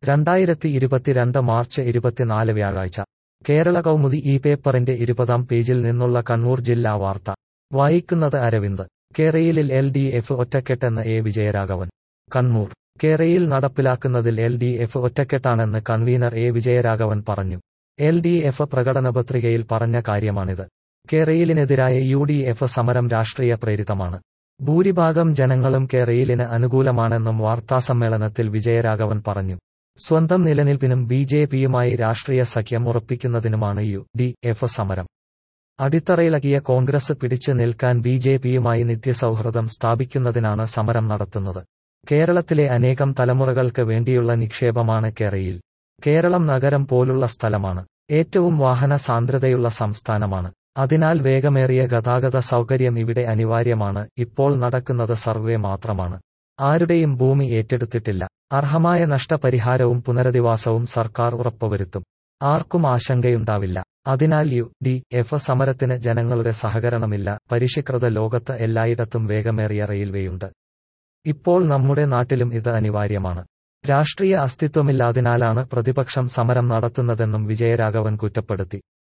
2022 March 24 വ്യാഴാഴ്ച കേരള കൗമുദി ഈ പേപ്പറിന്റെ 20-ാം പേജിൽ നിന്നുള്ള കണ്ണൂർ ജില്ലാ വാർത്ത വായിക്കുന്നത് അരവിന്ദ്. കേരയിൽ LDF ഒറ്റക്കെട്ടെന്ന് എ വിജയരാഘവൻ. കണ്ണൂർ. കേരയിൽ നടപ്പിലാക്കുന്നതിൽ LDF ഒറ്റക്കെട്ടാണെന്ന് കൺവീനർ എ വിജയരാഘവൻ പറഞ്ഞു. LDF പ്രകടനപത്രികയിൽ പറഞ്ഞ കാര്യമാണിത്. കേരയിലിനെതിരായ UDF സമരം രാഷ്ട്രീയ പ്രേരിതമാണ്. ഭൂരിഭാഗം ജനങ്ങളും കേരയിലിന് അനുകൂലമാണെന്നും വാർത്താസമ്മേളനത്തിൽ വിജയരാഘവൻ പറഞ്ഞു. സ്വന്തം നിലനിൽപ്പിനും BJPയുമായി രാഷ്ട്രീയ സഖ്യം ഉറപ്പിക്കുന്നതിനുമാണ് UDF സമരം. അടിത്തറയിളകിയ കോൺഗ്രസ് പിടിച്ചു നിൽക്കാൻ BJPയുമായി നിത്യസൗഹൃദം സ്ഥാപിക്കുന്നതിനാണ് സമരം നടത്തുന്നത്. കേരളത്തിലെ അനേകം തലമുറകൾക്ക് വേണ്ടിയുള്ള നിക്ഷേപമാണ് കേരയിൽ. കേരളം നഗരം പോലുള്ള സ്ഥലമാണ്. ഏറ്റവും വാഹന സാന്ദ്രതയുള്ള സംസ്ഥാനമാണ്. അതിനാൽ വേഗമേറിയ ഗതാഗത സൗകര്യം ഇവിടെ അനിവാര്യമാണ്. ഇപ്പോൾ നടക്കുന്നത് സർവേ മാത്രമാണ്. ആരുടെയും ഭൂമി ഏറ്റെടുത്തിട്ടില്ല. അർഹമായ നഷ്ടപരിഹാരവും പുനരധിവാസവും സർക്കാർ ഉറപ്പുവരുത്തും. ആർക്കും ആശങ്കയുണ്ടാവില്ല. അതിനാൽ UDF സമരത്തിന് ജനങ്ങളുടെ സഹകരണമില്ല. പരിഷ്കൃത ലോകത്ത് എല്ലായിടത്തും വേഗമേറിയ റെയിൽവേയുണ്ട്. ഇപ്പോൾ നമ്മുടെ നാട്ടിലും ഇത് അനിവാര്യമാണ്. രാഷ്ട്രീയ അസ്തിത്വമില്ലാതിനാലാണ് പ്രതിപക്ഷം സമരം നടത്തുന്നതെന്നും വിജയരാഘവൻ കുറ്റപ്പെടുത്തി.